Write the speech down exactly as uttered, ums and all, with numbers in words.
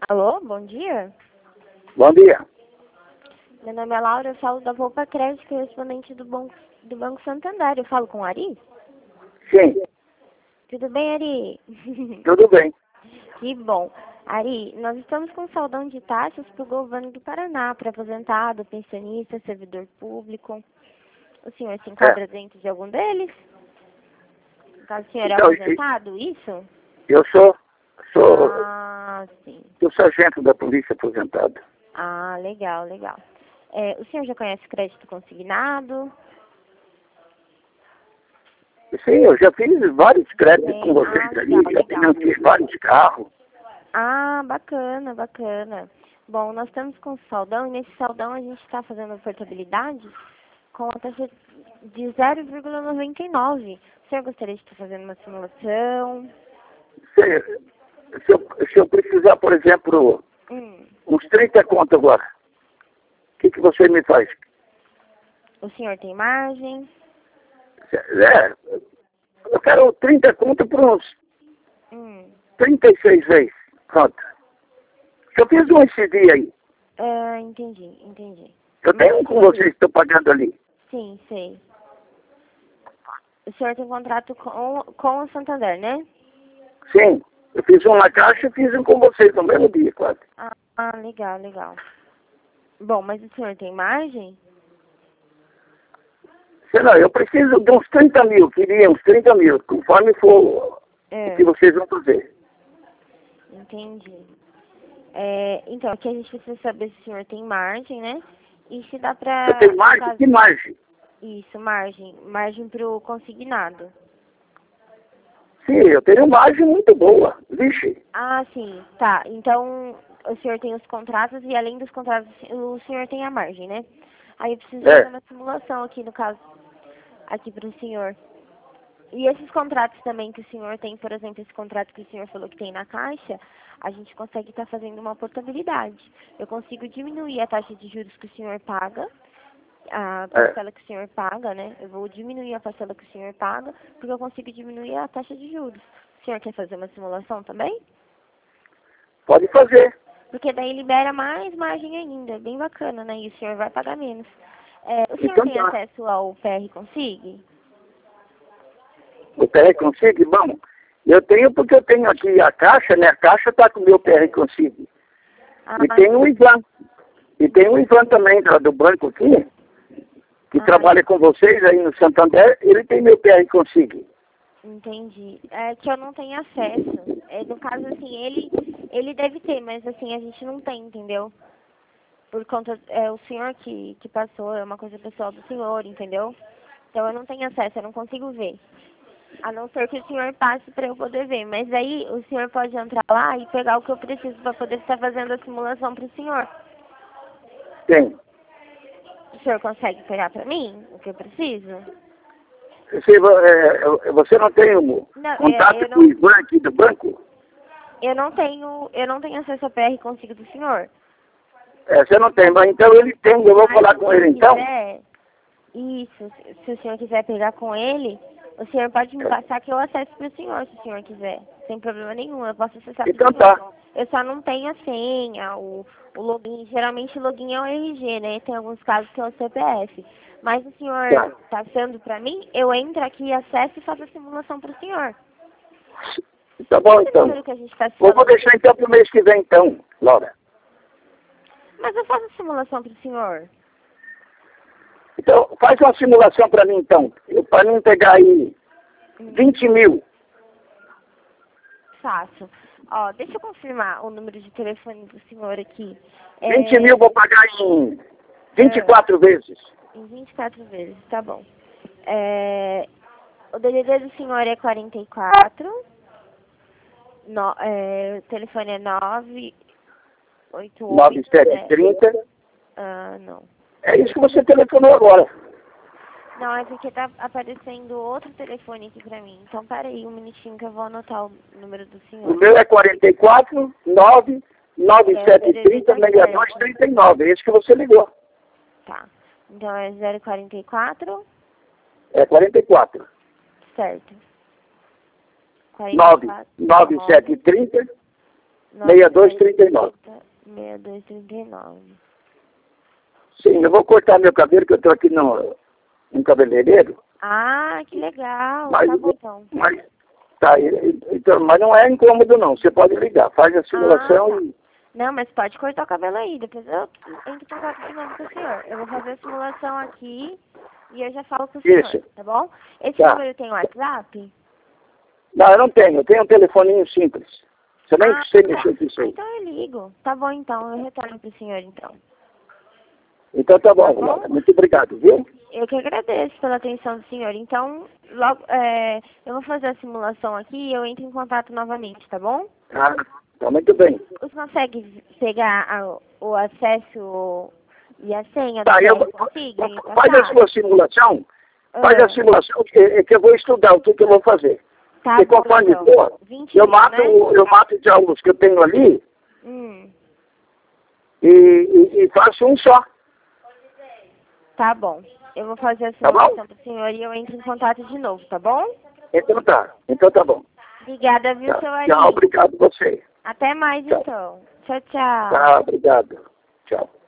Alô, bom dia. Bom dia. Meu nome é Laura, eu falo da Volpa Crédito, correspondente do, Bom, do Banco Santander. Eu falo com o Ari? Sim, Tudo bem, Ari? tudo bem. Que bom. Ari, nós estamos com saldão de taxas para o governo do Paraná, para aposentado, pensionista, servidor público. O senhor se enquadra É. dentro de algum deles? No caso, o senhor é Então, e- aposentado, isso? eu sou, sou, Ah, sim. sou sargento da polícia aposentado. Ah, legal, legal. É, o senhor já conhece crédito consignado? Sim, eu já fiz vários créditos Tem. com vocês Ah, ali, legal, já legal. financei vários carros. Ah, bacana, bacana. Bom, nós estamos com saldão e nesse saldão a gente está fazendo portabilidade com a taxa de zero vírgula noventa e nove. O senhor gostaria de estar fazendo uma simulação? Se, se, eu, se eu precisar, por exemplo, Hum, uns trinta conto agora, o que, que você me faz? o senhor tem margem? É, eu quero trinta conto por uns Hum, trinta e seis vezes. Pronto. Eu fiz um esse dia aí. ah, entendi, entendi. Eu Mas tenho um o com senhor... vocês, estou pagando ali. Sim, sei. O senhor tem contrato com, com o Santander, né? Sim, eu fiz um na caixa e fiz um com vocês no mesmo dia, quase. Ah, ah, legal, legal. Bom, mas o senhor tem margem? Sei lá, eu preciso de uns trinta mil, queria uns trinta mil, conforme for o É, que vocês vão fazer. entendi. É, então, aqui a gente precisa saber se o senhor tem margem, né? E se dá Eu tenho pra, no margem? caso, Que margem? isso, margem, margem pro consignado. Sim, eu tenho margem muito boa. Vixe, Ah, sim, tá. Então, o senhor tem os contratos e além dos contratos, o senhor tem a margem, né? Aí eu preciso fazer é, uma simulação aqui, no caso, aqui pro senhor. E esses contratos também que o senhor tem, por exemplo, esse contrato que o senhor falou que tem na Caixa, a gente consegue estar fazendo uma portabilidade. Eu consigo diminuir a taxa de juros que o senhor paga, a é. parcela que o senhor paga, né? Eu vou diminuir a parcela que o senhor paga, porque eu consigo diminuir a taxa de juros. O senhor quer fazer uma simulação também? Pode fazer. Porque daí libera mais margem ainda, bem bacana, né? E o senhor vai pagar menos. É, o senhor Então tem tá. acesso ao P R Consig? O P R Consigo, bom, eu tenho porque eu tenho aqui a caixa, né? A caixa está com o meu P R Consigo. Ah, E tem o Ivan. E tem o Ivan também, do, do banco aqui, que ah, trabalha com vocês aí no Santander, ele tem meu P R Consigo. entendi. É que eu não tenho acesso. É, no caso, assim, ele, ele deve ter, mas assim, a gente não tem, entendeu? Por conta, é o senhor que, que passou, é uma coisa pessoal do senhor, entendeu? Então eu não tenho acesso, eu não consigo ver. A não ser que o senhor passe para eu poder ver. Mas aí o senhor pode entrar lá e pegar o que eu preciso para poder estar fazendo a simulação para o senhor. Tem. O senhor consegue pegar para mim o que eu preciso? Você, é, você não tem o Não, é, contato eu com o não, Ivan aqui do banco? eu não tenho, eu não tenho acesso ao P R consigo do senhor. É, você não tem, mas então ele tem, eu vou Mas falar se o com senhor ele então. quiser, isso, se se o senhor quiser pegar com ele, o senhor pode me passar que eu acesso para o senhor, se o senhor quiser. Sem problema nenhum, eu posso acessar para o Então senhor. tá. Eu só não tenho a senha, o, o login. Geralmente o login é o R G, né? Tem alguns casos que é o C P F. Mas o senhor Tá. passando para mim, eu entro aqui, acesso e faço a simulação para o senhor. Tá bom Esse número então. que a gente está Eu vou falando, deixar então pro mês que vem então, Laura. mas eu faço a simulação para o senhor. Então, faz uma simulação para mim então. Para mim pegar aí vinte mil. Faço. Ó, deixa eu confirmar o número de telefone do senhor aqui. vinte mil vou pagar em vinte e é, quatro vezes. em vinte e quatro vezes, tá bom. É, o D D D do senhor é quarenta e quatro. No, é, o telefone é nove oito nove oito sete trinta. Ah, não. É isso que você telefonou agora. Não, é porque tá aparecendo outro telefone aqui pra mim. Então, peraí um minutinho que eu vou anotar o número do O senhor. meu é quarenta e quatro, nove, nove É, o sete D D D trinta, tá sessenta e dois, certo. trinta e nove. É esse que você ligou. Tá. Então, é zero quarenta e quatro, É quarenta e quatro. certo. quarenta e nove, quatro, nove sete trinta, seis dois trinta e nove. seis dois trinta e nove. Sim, eu vou cortar meu cabelo, que eu estou aqui no, no cabeleireiro. Ah, que legal. Mas, tá bom, então. Mas, tá, então, mas não é incômodo, não. Você pode ligar, faz a simulação ah, tá. e... Não, mas pode cortar o cabelo aí. Depois eu entro em contato de novo com o senhor. Eu vou fazer a simulação aqui e eu já falo com o senhor, Isso. tá bom? Esse Tá. número tem WhatsApp? Não, eu não tenho. Eu tenho um telefoninho simples. Você nem Ah, sei tá. mexer com isso Ah, aí. então eu ligo. Tá bom, então. Eu retorno pro senhor, então. Então tá bom, Tá bom? Romana. Muito obrigado, viu? Eu que agradeço pela atenção do senhor. Então, logo, é, eu vou fazer a simulação aqui e eu entro em contato novamente, tá bom? Ah, tá muito bem. Você consegue pegar a, o acesso e a senha do Tá, eu, P R Consiga e faz a passar? sua simulação. Faz Ah, a simulação, que, que eu vou estudar o que, que eu vou fazer. tá Porque bom, conforme então. for, vinte eu mil, mato, né? eu mato já os que eu tenho ali Hum, e, e, e faço um só. tá bom. Eu vou fazer a Tá bom? simulação pro senhor e eu entro em contato de novo, tá bom? Então tá. Então tá bom. Obrigada, viu, Tá. seu Tchau, Ari? obrigado você. Até mais, Tchau. então. Tchau, tchau. Tá, obrigado. Tchau.